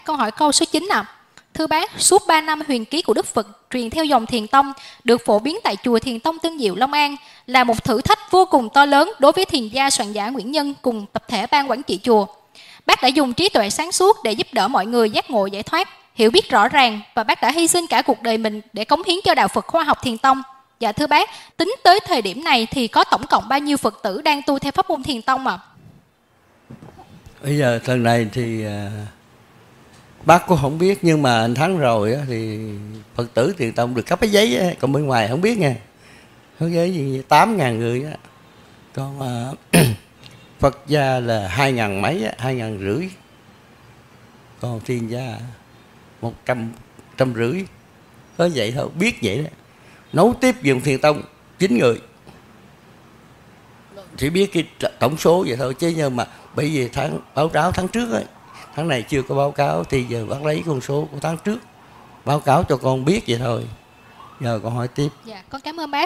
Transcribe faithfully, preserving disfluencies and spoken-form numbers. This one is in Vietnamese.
Câu hỏi câu số chín ạ. Thưa bác, suốt ba năm huyền ký của Đức Phật truyền theo dòng Thiền Tông được phổ biến tại chùa Thiền Tông Tân Diệu, Long An là một thử thách vô cùng to lớn đối với thiền gia soạn giả Nguyễn Nhân cùng tập thể ban quản trị chùa. Bác đã dùng trí tuệ sáng suốt để giúp đỡ mọi người giác ngộ giải thoát, hiểu biết rõ ràng, và bác đã hy sinh cả cuộc đời mình để cống hiến cho đạo Phật khoa học Thiền Tông. Dạ thưa bác, tính tới thời điểm này thì có tổng cộng bao nhiêu Phật tử đang tu theo pháp môn Thiền Tông ạ? À? Bây giờ lần này thì uh, bác cũng không biết, nhưng mà anh Thắng rồi á, thì Phật tử Thiền Tông được cấp cái giấy á, còn bên ngoài không biết nha. Có giấy gì tám ngàn người á. Còn uh, Phật gia là hai ngàn mấy á, hai ngàn rưỡi. Còn Thiền gia một trăm, trăm rưỡi. Có vậy thôi, biết vậy đó. Nấu tiếp dùng Thiền Tông chín người. Chỉ biết cái tổng số vậy thôi, chứ nhưng mà bởi vì tháng báo cáo tháng trước ấy, tháng này chưa có báo cáo thì giờ bác lấy con số của tháng trước báo cáo cho con biết vậy thôi. Giờ con hỏi tiếp. Dạ, con cảm ơn bác.